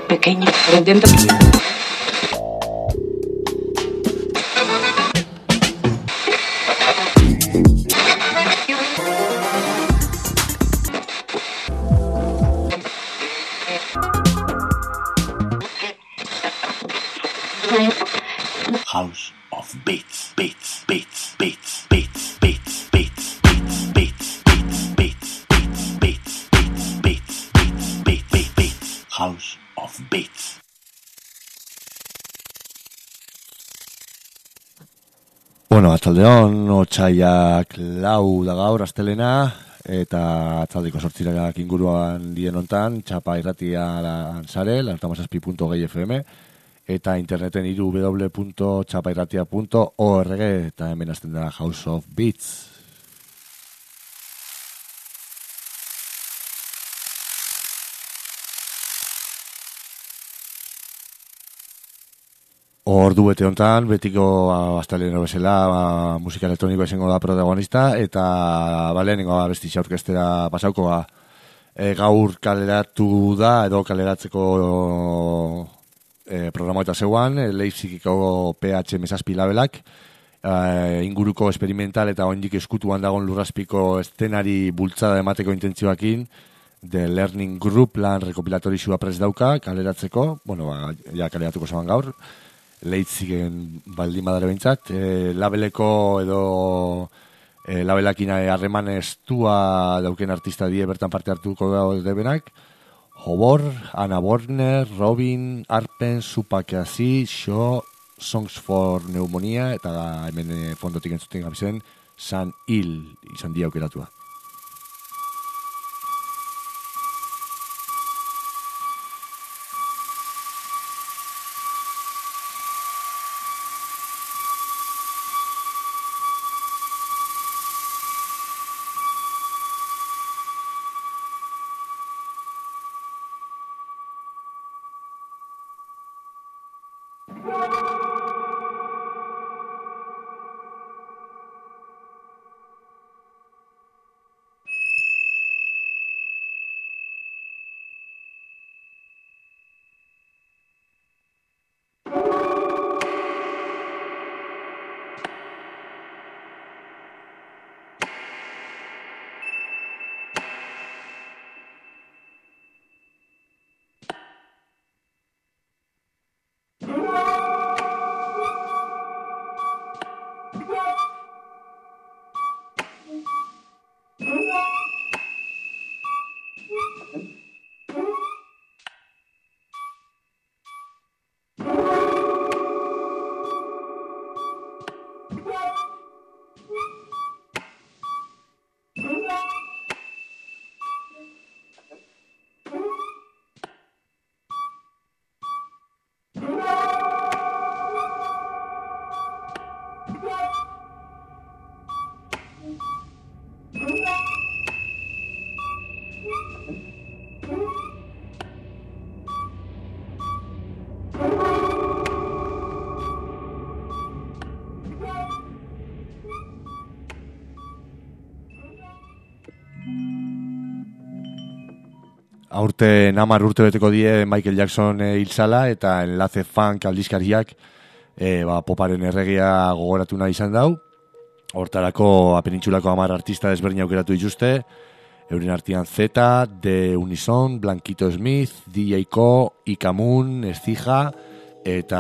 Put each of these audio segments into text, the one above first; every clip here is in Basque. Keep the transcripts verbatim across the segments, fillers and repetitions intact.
pequeño, pero intento... House of Beats, Beats, Beats, Beats, Beats, Beats, Beats, Beats, Beats, Beats, Beats, Beats, Beats, Beats, Beats, Beats, Beats, Beats, House of Beats. Bueno, atzaldeon, otxaiak lau da gaur, astelena, eta atzaldiko sortzirak inguruan dien hontan, txapa irratiaran sare, lartamazazpi punto gehi F M, eta interneten iru w w w punto txapairratia punto org, eta hemen azten da House of Beats. Ordu bete hontan, betiko asteleno bezala, ba, musika elektronikoa izango da protagonista, eta balenengo abesti aurkeztera pasauko ba, e, gaur kaleratu da, edo kaleratzeko e, programa eta zeuan, e, Leipzigiko P H M zazpi labelak, e, inguruko experimental eta oindik eskutuan dagon lurrazpiko estenari bultzada emateko intentzioakin, The Learning Group lan rekopilatorixua prest dauka, kaleratzeko, bueno, ba, ja kaleratuko zaban gaur, Leipzigen baldin badare behintzat, e, labeleko edo e, labelakina harreman estua dauken artista die bertan parte hartuko debenak, Hobor, Anna Borgner, Robin, Arpen, Supakasi, Show, Songs for Pneumonia, eta hemen fondotik entzuten gabizen, San Hil izan dia aukeratua. Aurte namar urte beteko die Michael Jackson e, hiltzala eta enlace funk aldizkariak e, ba, poparen erregia gogoratu nahi izan dau. Hortarako apenintxulako hamar artista desberdin aukeratu dituzte, euren artean Zeta, The Unison, Blanquito Smith, D J Ko, Ikamun, Ezcija, eta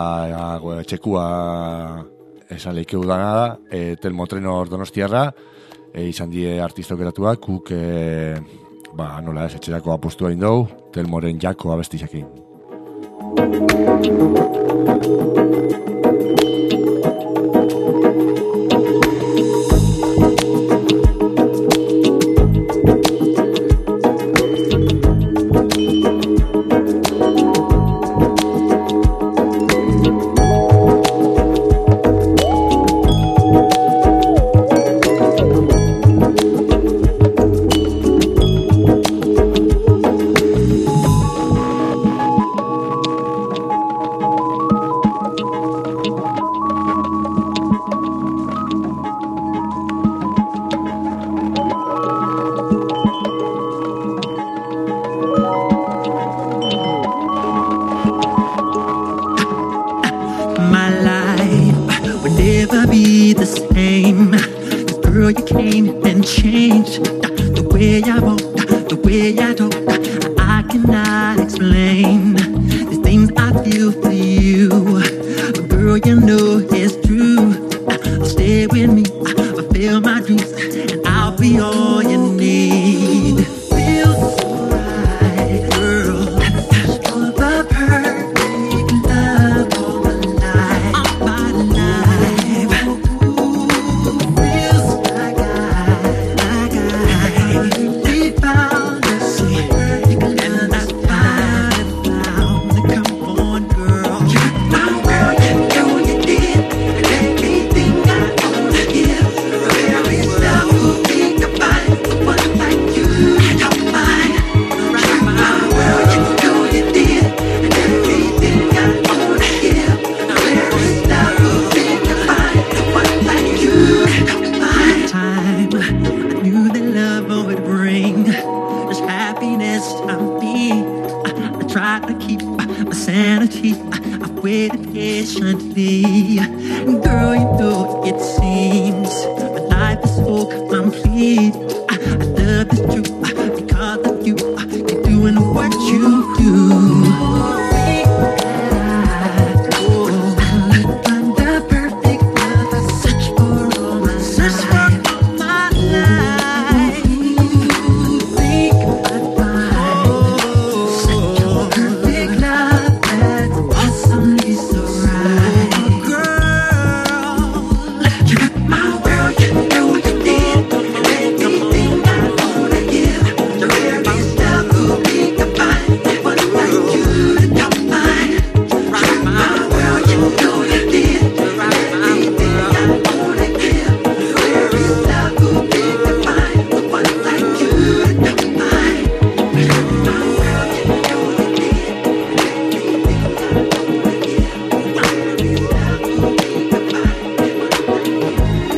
ja, txekua esan leikeu dana da, e, Telmotreno Donostiarra, e, izan die artista aukeratuak, kuk... E, ba, nola ez, etxerako apostua indau, Telmoren jako abestizakin. same. The girl, you came and changed the way I walk, the way I talk. I cannot explain the things I feel for you. But girl, you know it's true. Stay with me, fulfill my dreams, and I'll be all you need. Feels right, girl. You're the perfect love of my life, of my life. Ooh, feels like I, like I really found the perfect love, and I finally found. Come on, girl. You're my girl, you know you did everything I wanna give. Very love will be combined. One like you, I don't mind. You're my world, you know you did everything I wanna give. Very love will be combined. One like you, I don't mind. Time, I knew that love would bring this happiness to me. I, I tried to keep my sanity. I, I waited patiently. Girl, you know it seems my life is so complete. I, I love this truth because of you. You're doing what you do. Find the perfect love. I search for all my search for all my life. Think I'd find such a perfect love that's awesomely so right. Girl, you're my world, you know you did everything I wanna give. The rarest love will be combined. One like you, don't mind. You're my world, you know you did everything I wanna give. The rarest love will be combined. One like you, don't mind. You're my world, you know you did everything I wanna give. The rarest love will be combined.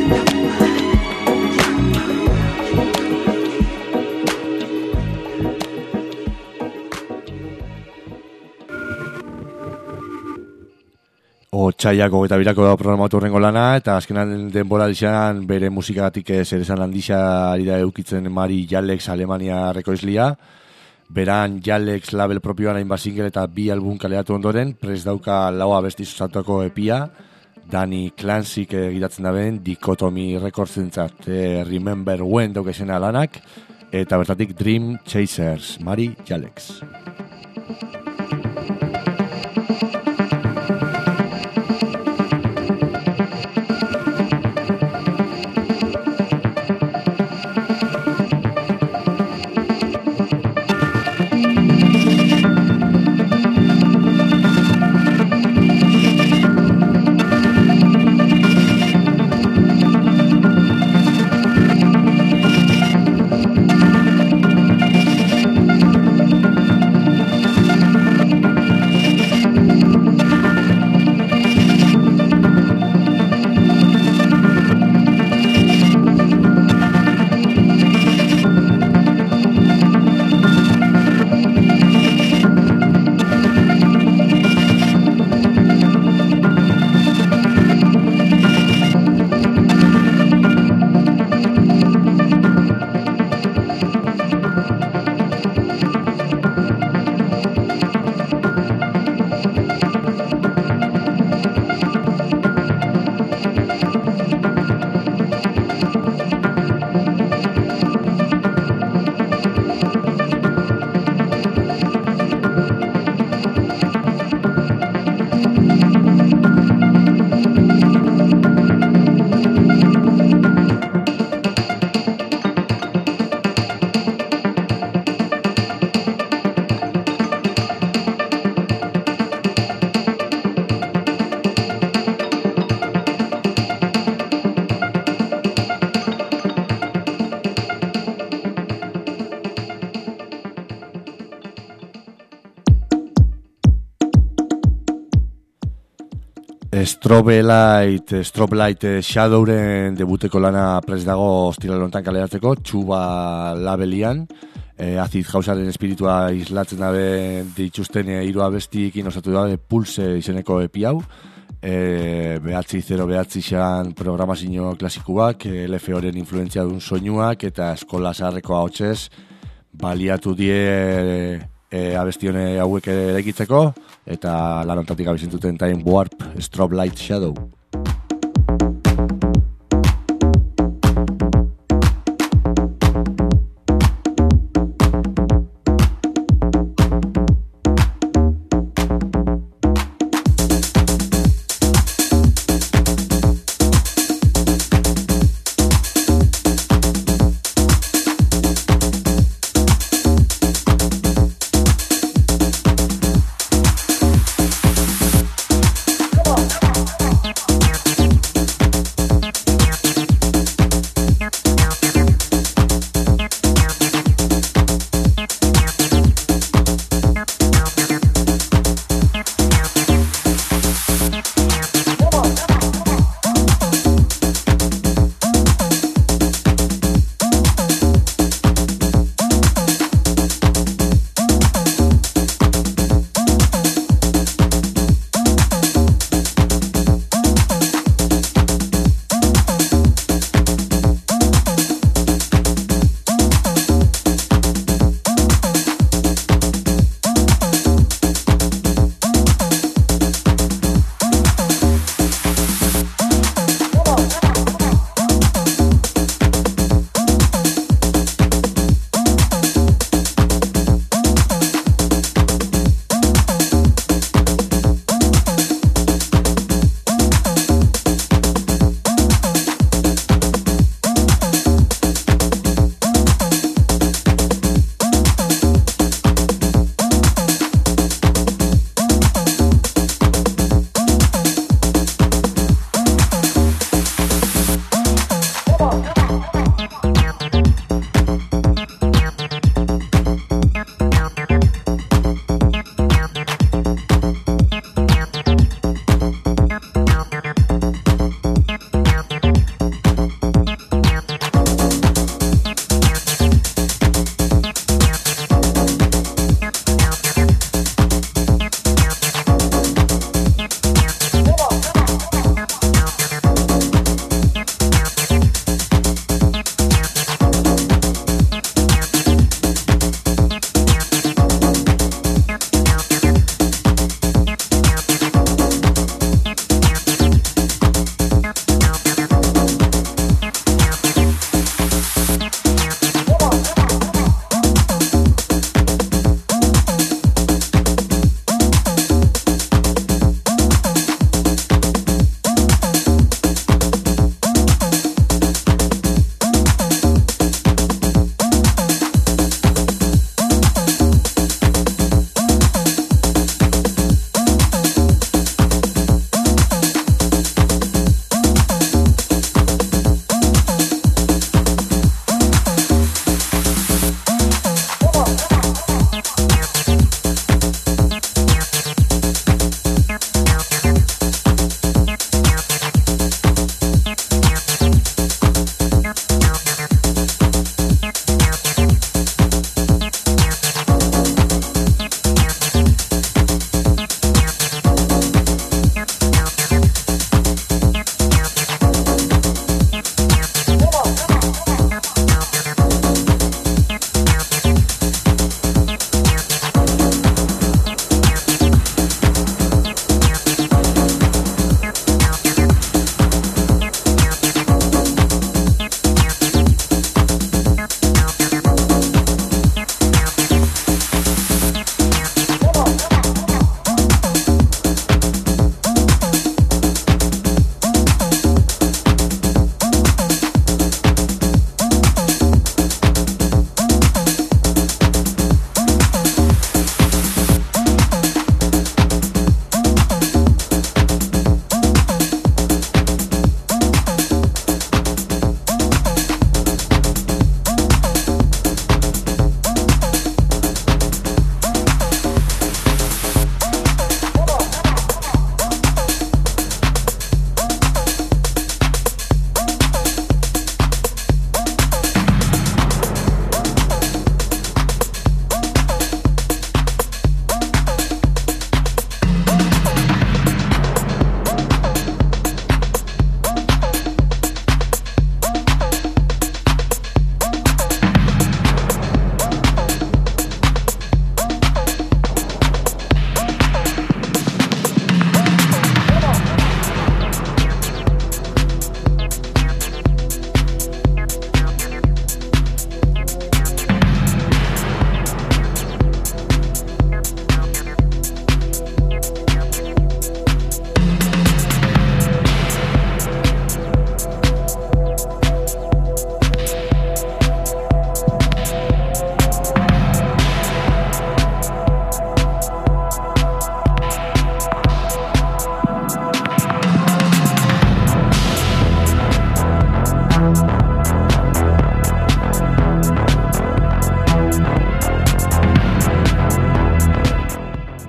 Otsaiak hogeita birako da programatu horrengo lana, eta azkenan denbora izan bere musikagatik zer esan handisa ari da eukitzen Mari Jalex Alemania rekoizlia. Beran Jalex label propioan hainbat single eta bi album kaleratu ondoren, prest dauka lau abesti zuzatuako epia, Danny Clancyk egitatzen da ben, Dichotomy Recordsentzat, eh, Remember When daukesena lanak, eta bertatik Dream Chasers, Mari Jalex. Strobe Light, Strobe Light Shadowren debuteko lana prest dago ostiral honetan kaleratzeko, Txuba labelian, e, Acid Housearen espiritua islatzen dabe dituzten hiru abestiekin osatu dabe Pulse izeneko epi hau, e, behatzi zero behatzi xan programazio klasikoak, L F O-ren influentzia duen soinuak, eta eskola zaharreko ahotsez baliatu die e, e, abestione hauek eraikitzeko, eta lanontatik abizentuten Time Warp, Strobe Light Shadow. Come on, come on, come on.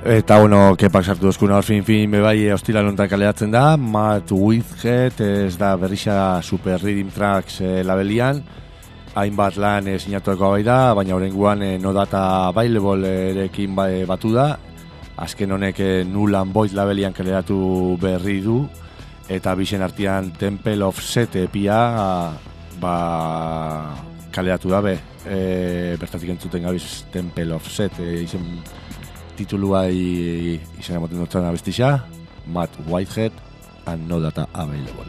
Eta, bueno, kepak sartu dozkuna hor fin fin bebai hostila lontan kaleratzen da. Matt Whitehead ez da berrixa Super Rhythm Tracks e, labelian. Hainbat lan e, sinatueko bai da, baina horrenguan e, No Data Available erekin ba, e, batu da. Azken honek e, Null and Void labelian kaleratu berri du. Eta bisen artean Temple of Set epia ba, kaleratu da be. E, bertatik entzuten gabiz Temple of Set e, izen titulua izan emoten dutzen abestixa, Matt Whitehead and No Data Available.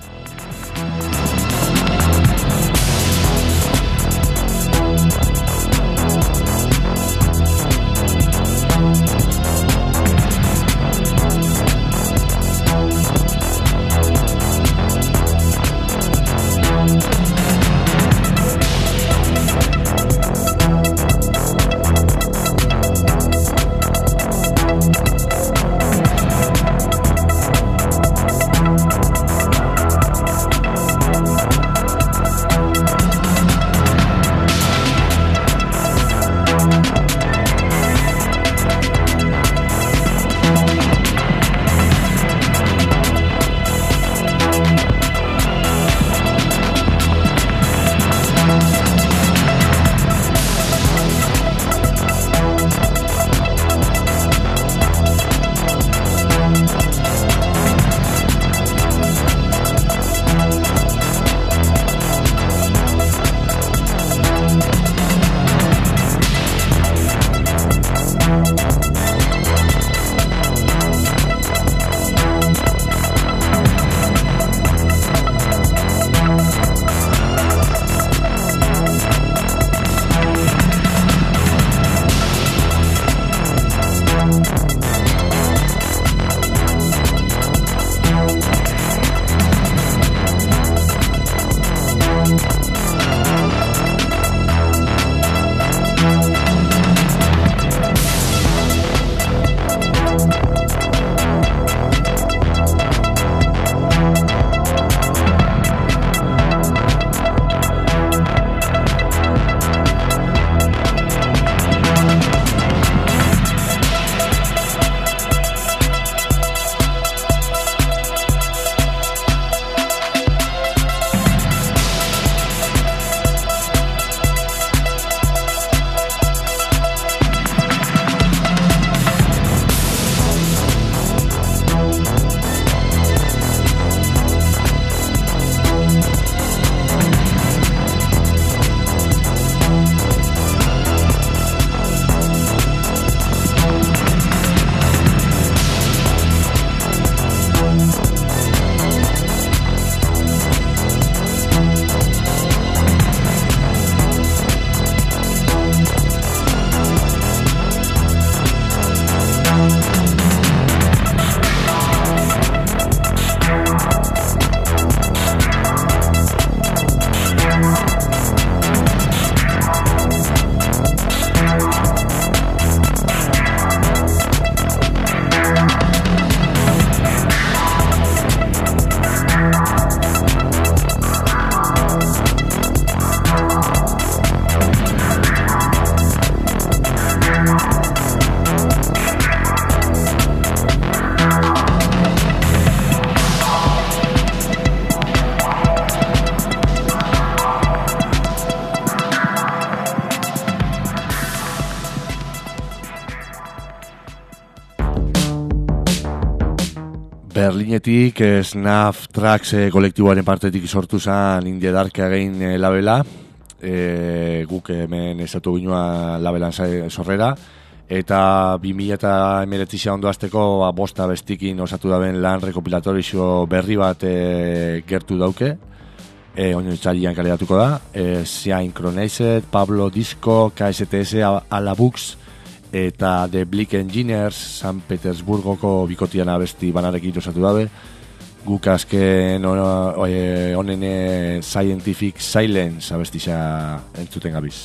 Berlinetik Snap Tracks e, kolektiboaren partetik sortu zen Indie Dark Again e, labela, e, guk hemen esatu ginua labelan sorrera, eta bi mila hemeretzi ondo azteko ba, bosta bestikin osatu daben lan rekopilatorio berri bat e, gertu dauke, e, oino txalian kaleratuko da, e, Synchronized, Pablo Disco, K S T S, Alabux, eta The Bleak Engineers San Petersburgoko bikotian abesti banarekin osatu dabe. Guk azken honen Scientific Silence abestixa entzuten gabiz.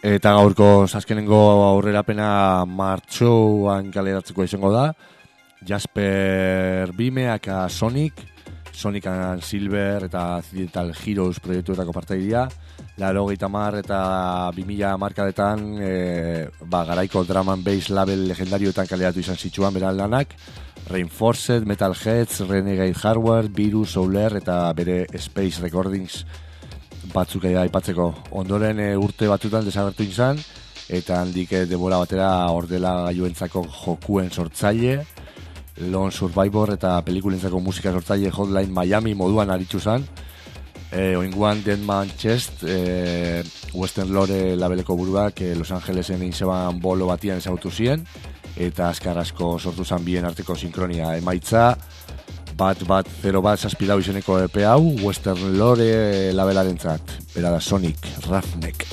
Eta gaurko azkenengo aurrerapena martxoan kaleratzeko izango da. Jasper Bime, aka Sonic, Sonic and Silver eta Digital Heroes proiektuetako partaidia. Laurogeita hamar eta bi mila hamarkadetan e, ba, garaiko drum and bass label legendarioetan kaleratu izan zituan beran lanak. Reinforced, Metalheads, Renegade Hardware, Virus, Souler eta bere Space Recordings batzuk aipatzeko. Ondoren e, urte batutan desagertu izan eta handik e, denbora batera ordela gailuentzako jokuen sortzaile, Lone Survivor eta pelikulentzako musika sortzaile Hotline Miami moduan aritu zen. E, oinguan Dead Man Chest, e, Western Lore labeleko buruak e, Los Angelesen inzeban bolo batian ezagutu ziren eta azkar asko sortu zen bien arteko sinkronia. Emaitza bat bat zero bat zazpilau izeneko E P hau Western Lore labelarentzat. Bera da Sonic Roughneck.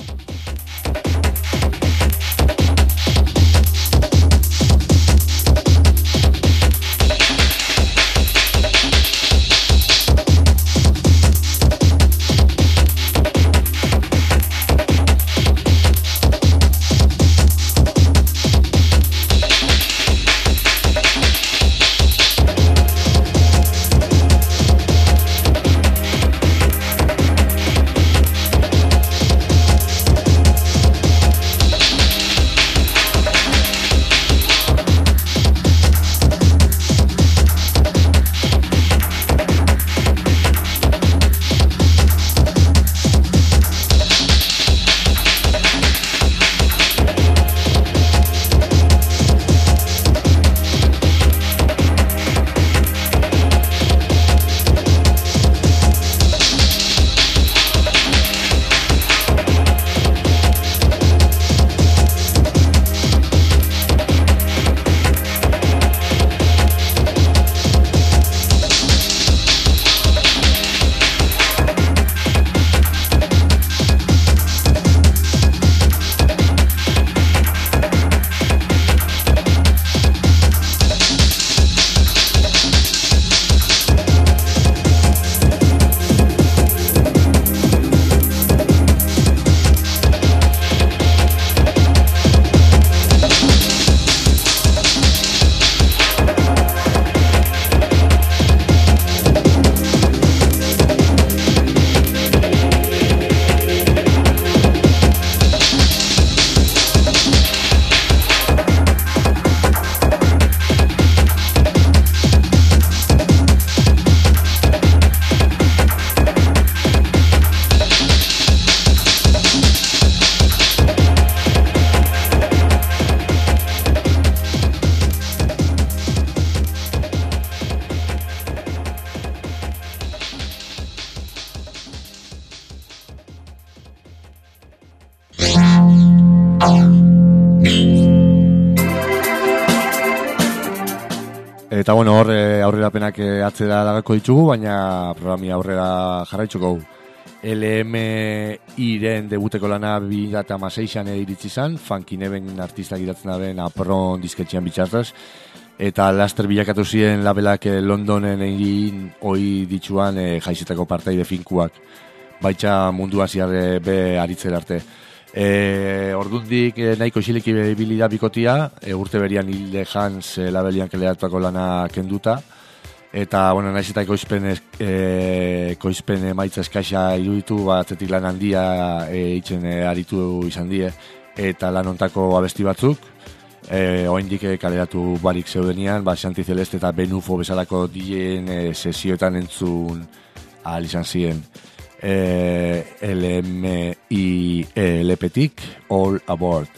Eta bueno, hor aurrerapenak atzera dagako ditugu, baina programi aurrera jarraitzuko. L M I-ren debuteko lana bi mila hamaseian iritsi izan, Funky Neven artistak iratzen daben apron disketxean bitxartaz, eta laster bilakatu ziren labelak Londonen egin oi dituan e, jaizetako partaide finkuak, baitza mundua ziar be aritzen arte. E, ordundik e, nahiko xiliki ibili da bikotia, e, urte berian Hilde Hans e, labelian keleratuako lana kenduta, eta bueno, naiz eta ekoizpen, e, ekoizpen emaitza eskaxa iruditu, batzetik lan handia e, itzen e, aritu izan die, eta lan ontako abesti batzuk, e, oindik e, kaleratu barik zeudenian, ba, Xanti Celeste eta Benufo bezalako D J-en e, sesioetan entzun ahal izan ziren. Eh, L M I L P-tik All Aboard.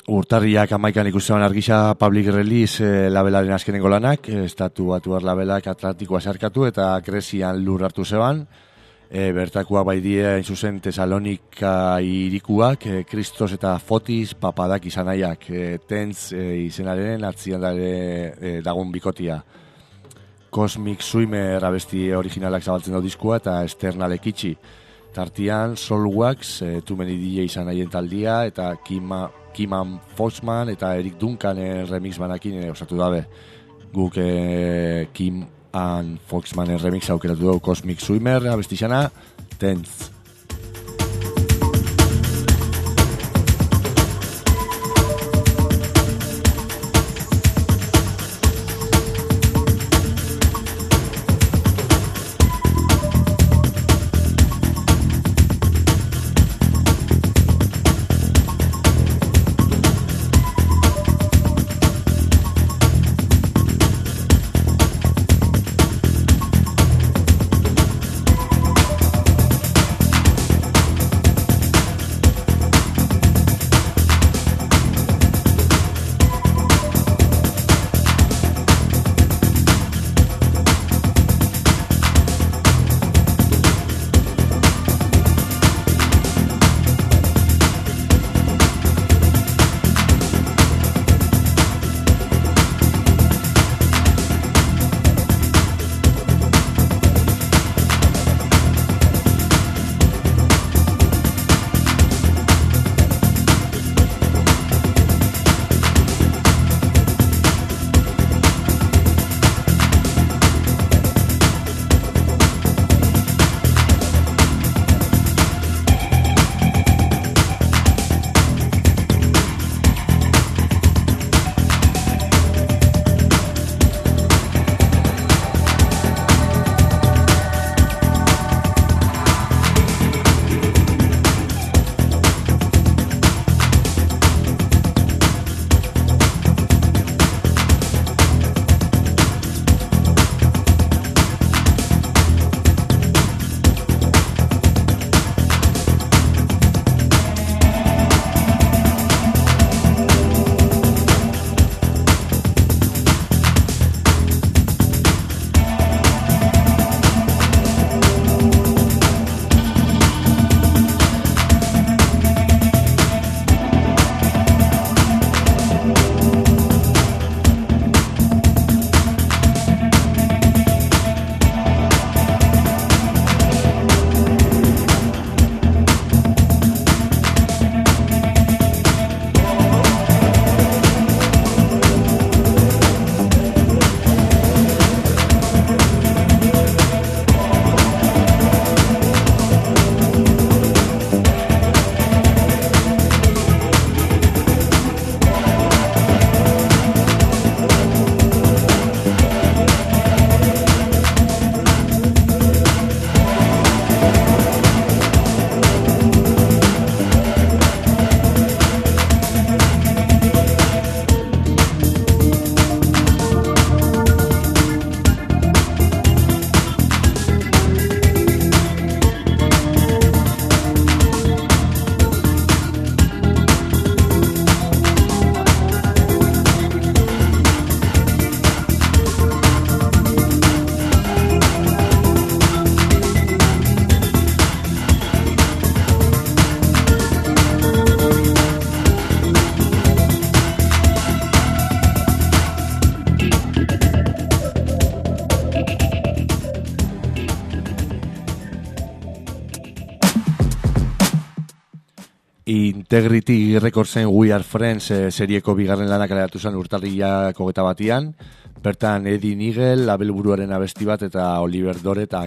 urtarriak amaikan ikusten argisa public release e, labelaren azkenengo lanak, estatu batuar labelak Atlantikoa sarkatu eta Grezian lur hartu zeban, e, bertakoa bai die hain zuzen Tesalonika irikuak, e, Kristos eta Fotis papadak izanaiak, e, Tentz e, izenaren atzian dare e, dagun bikotia. Cosmic Swimmer abesti originalak zabaltzen dau diskua eta Externalek itxi. Tartian Soulwax, e, Too Many D J izanaien taldia eta Kima Kiman Foxman eta Eric Duncanen remix banakin e, osatu dabe. Guk e, Kim and Foxmanen remix aukeratu dugu Cosmic Swimmer abestixana, Tenth. Integrity Recordsen We Are Friends e, serieko bigarren lanak kaleratu zen urtarrilak hogeta batian. Bertan Eddie Nigel, label buruaren abesti bat eta Oliver Dore eta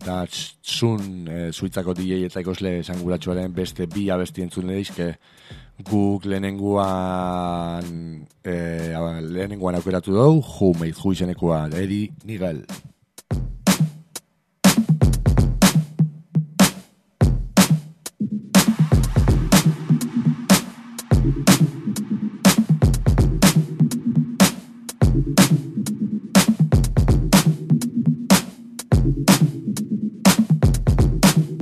Kadatsun e, Suitzako D J eta ikosle esanguratsuaren beste bi abesti entzun edizke guk lehenenguan e, lehenenguan aukeratu dugu Who Made Who izenekoa Eddie Nigel.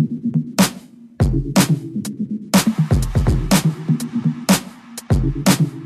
Thank you.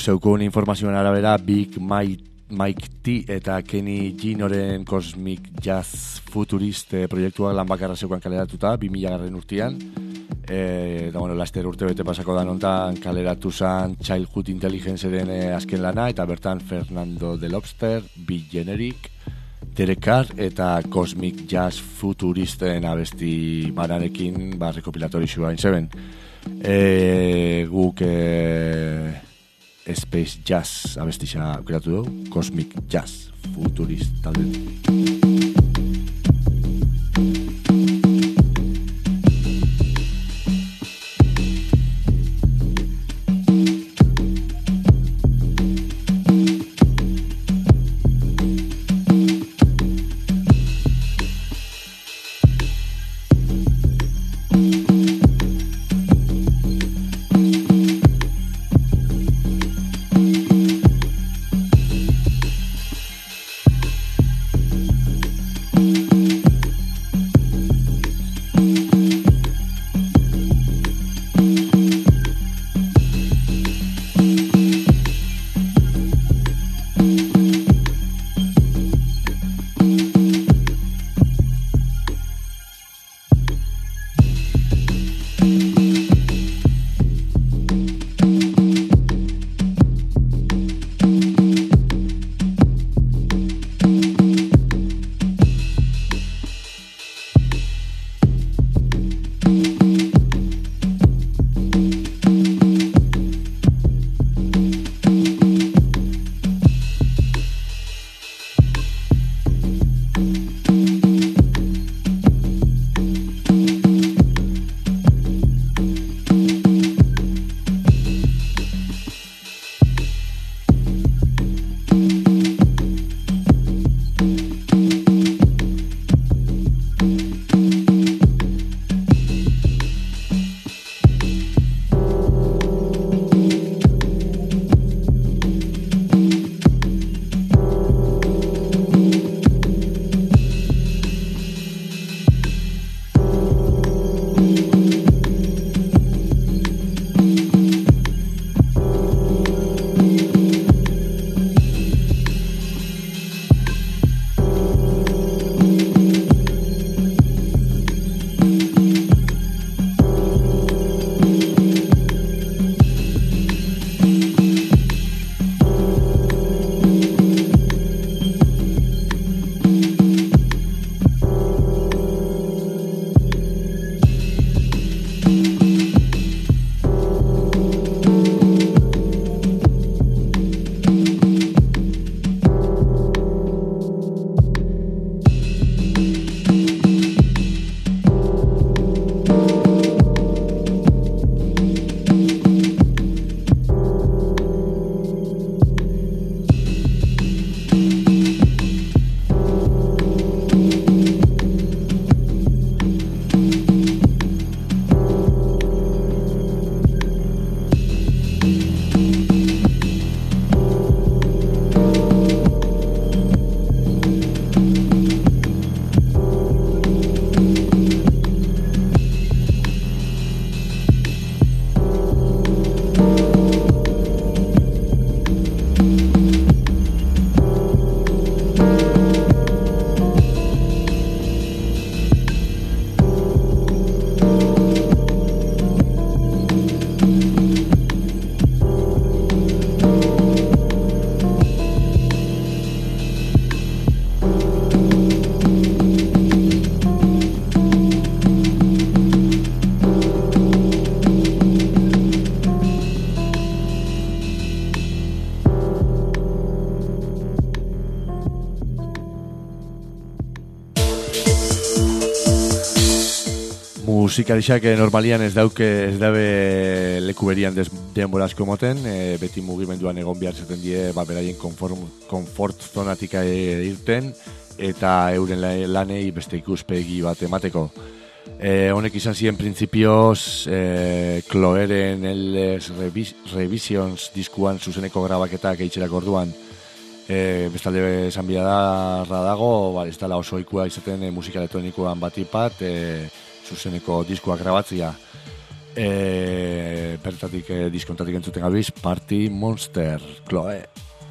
zeukun informazioen arabera Big Mike, Mike T eta Kenny Ginoren Cosmic Jazz Futurist eh, proiektua lan bakarra zeukan kaleratuta bi mila garren urtean. Eh, da bueno, laster urte bete pasako da nontan kaleratu zan Childhood Intelligence-eren eh, azken lana, eta bertan Fernando de Lobster, Big Generic, Derek Carr eta Cosmic Jazz Futuristen abesti baranekin ba, rekopilatorixua inzeben. E, guk e, Space Jazz abestisa aukeratu dugu, Cosmic Jazz Futurist talde. Musikalixak normalian ez dauke ez dabe leku berian denbora asko moten, e, beti mugimenduan egon behar zaten die, ba, beraien konfort zonatik irten, eta euren lanei beste ikuspegi bat emateko. E, honek izan ziren printzipioz, e, Chloeren Endless Revisions diskuan zuzeneko grabaketak eitxerako orduan. E, bestalde esan bidarra dago, ba, ez dela oso ikua izaten e, musika elektronikoan batipat, e, zuzeneko diskoak grabatzia. E, bertatik e, diskontatik entzuten gabiz, Party Monster, Chloe.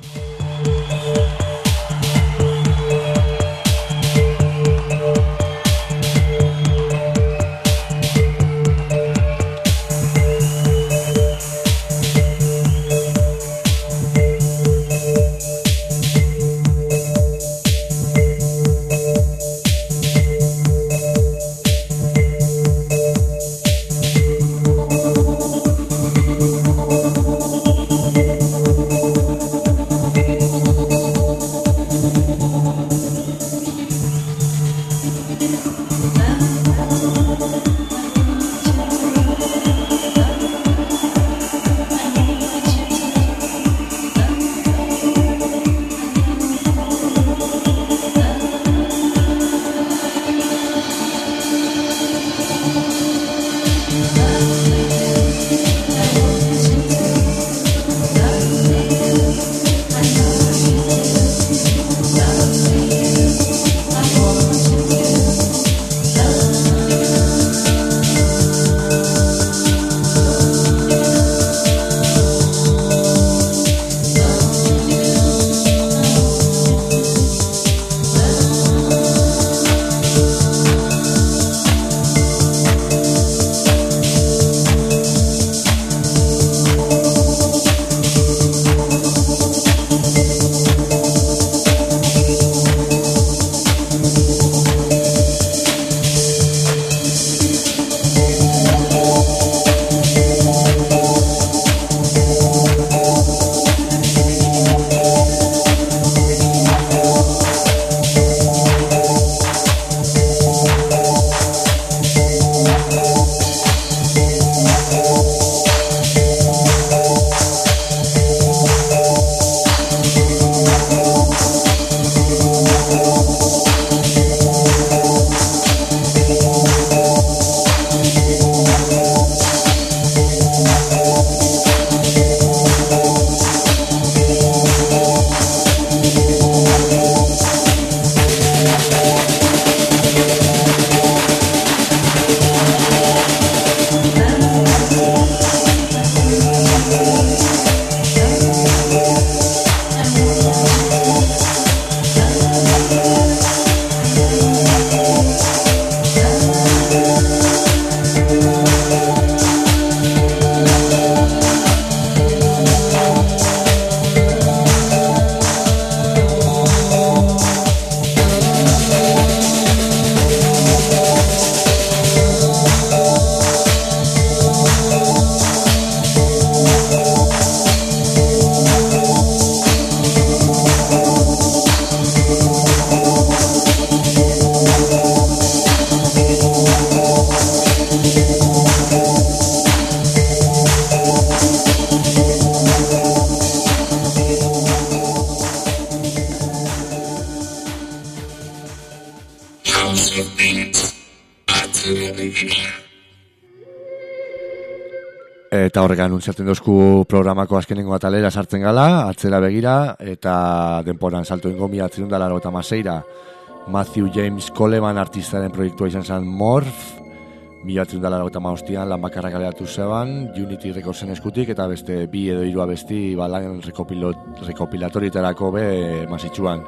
Eta horrek anuntziatzen dozku programako azkenengo atalera sartzen gala, atzera begira, eta denporan salto ingo mila atzerunda laro eta maseira. Matthew James Coleman artistaren proiektua izan zen Morph, mila atzerunda laro eta maostian lan bakarra kaleratu zeban, Unity Recordsen eskutik, eta beste bi edo hiru abesti balan rekopilatorietarako be masitxuan.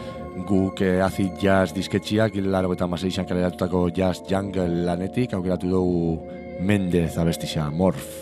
Guk eh, acid jazz disketxiak, laro eta maseixan kaleratutako jazz jungle lanetik, aukeratu dugu Mendez abestixa, Morph.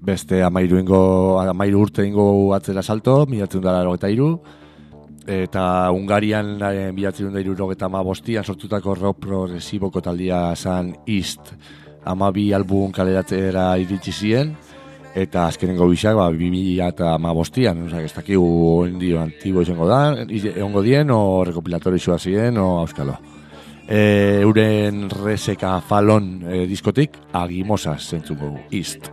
beste amairu, ingo, amairu urte ingo atzera salto, milatzen dara eta iru, eta Hungarian eh, milatzen dara iru eta ma bostian sortutako rock progresiboko taldia zan East, amabi album kaleratzera iritsi ziren, eta azkenengo bisak, ba, bimila eta ma bostian, oza, ez dakigu ondio antibo izango da, egongo dien, o rekopilatorio izua ziren, o auskalo. E, euren Reseka Falon e, diskotik, Agimosas zentzuko East.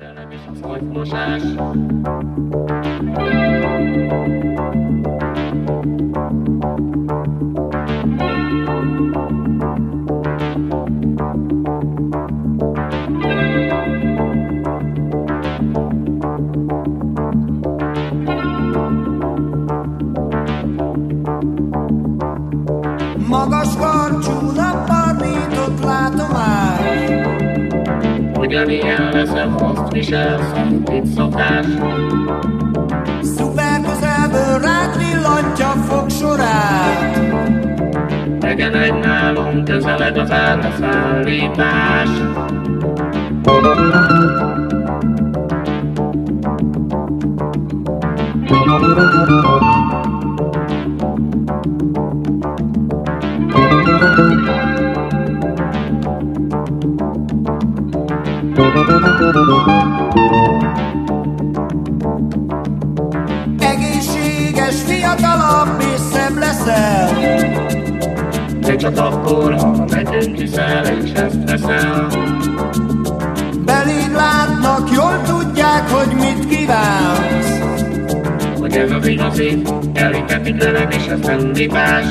Magas karcsú napbarnított látomás. Ugyanilyen leszem, azt viselsz, amit itt szokás. Szuper közelből rád villantja fogsorát. Legyen egy nálunk, közeled az árleszállítás. Egészséges, fiatalabb és szebb leszel. De csak akkor, ha nekünk hiszel és ezt veszel. Beléd látnak, jól tudják, hogy mit kívánsz. Hogy ez az igazi, elhitetik veled és ez nem vipás.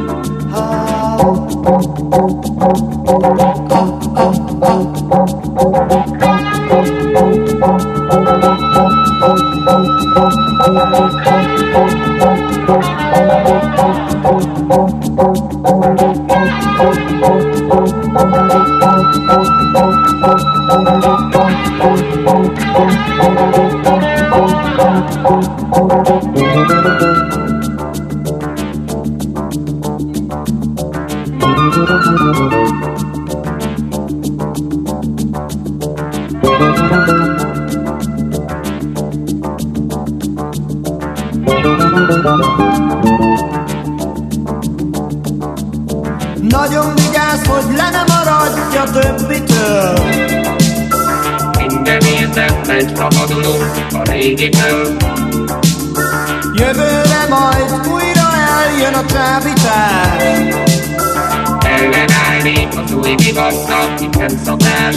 Nagyon vigyázz, hogy le ne maradj a többitől. Minden értem, szabadulunk a régitől. Jövőre majd újra eljön a csábítás. Ellenállni az új divatnak, itt nem szokás.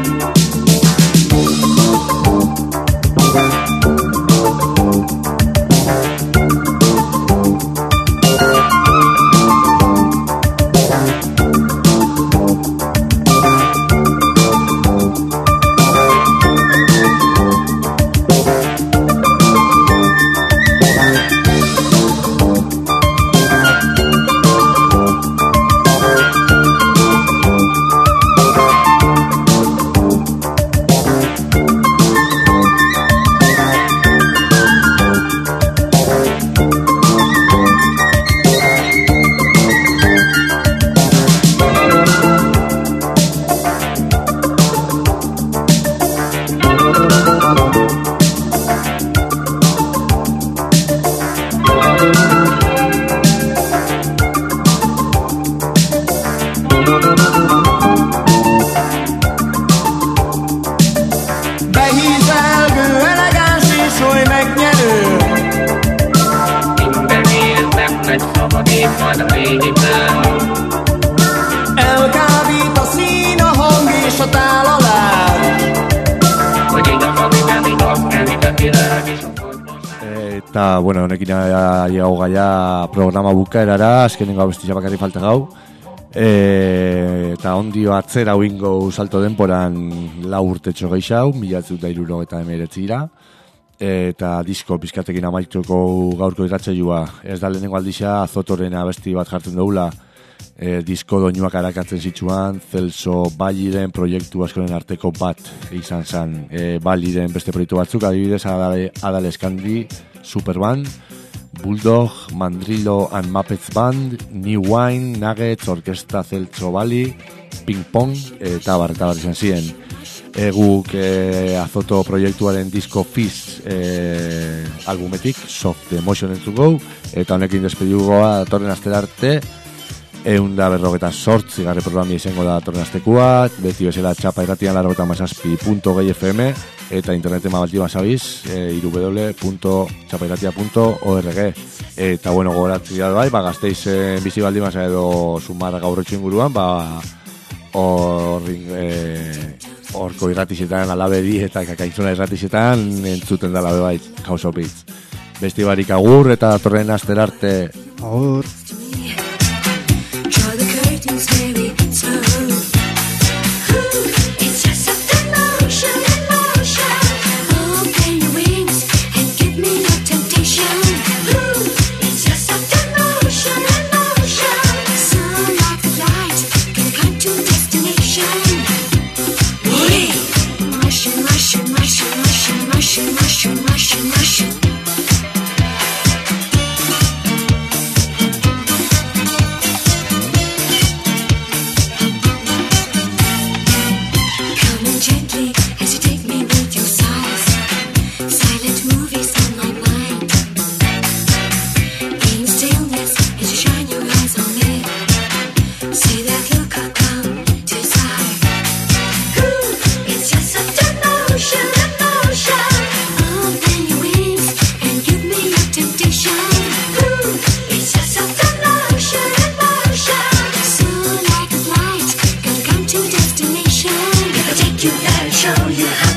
Behízelgő, elegáns és oly megnyerő. Minden értem megy szabadít majd a régitől. Elkábít a szín, a hang és a tálalás. Hogy igaz, ami nem igaz, elhiteti rá is a fogmosás. Eta, bueno, honekin iago gaia programa bukaerara, azkenengo abestia bakarri falta gau. E, eta ondio atzera uingo salto denporan lau urtetxo geixau, milatzut da iruro eta emeretzira. Eta disko pizkatekin amaituko gaurko irratsaioa. Ez da lehenengo aldisa Azotoren abesti bat jartzen dugula. E, disko doinuak arakatzen zitsuan, Celso Balliren proiektu askoren arteko bat izan zen. E, Balliren beste proiektu batzuk, adibidez Adale, Adale Eskandi, Superband, Bulldog, Mandrilo and Muppets Band, New Wine, Nuggets, Orkesta Celso Bali, Ping Pong, eta bar, eta bar izan ziren. e, guk e, Azoto proiektuaren Disco Fizz e, albumetik Soft Emotion entzuko, eta honekin despediugoa datorren astera arte. Eun da berrogeta sortzi garre programia izango da datorren astekuat, beti bezala txapa irratian largota mazazpi punto gehi F M, eta internete mabalti masabiz, e, w punto txapairatia punto org. Eta bueno, gogoratzi da bai, ba, Gasteizen bizi baldi masa edo Zumarra gaurretxo inguruan, ba, horrin, e, horko irratizetan, alabedi eta kakaizuna irratizetan, entzuten dala bai, House of Beats. Besti barik agur, eta datorren astera arte. Agur. You gotta show you how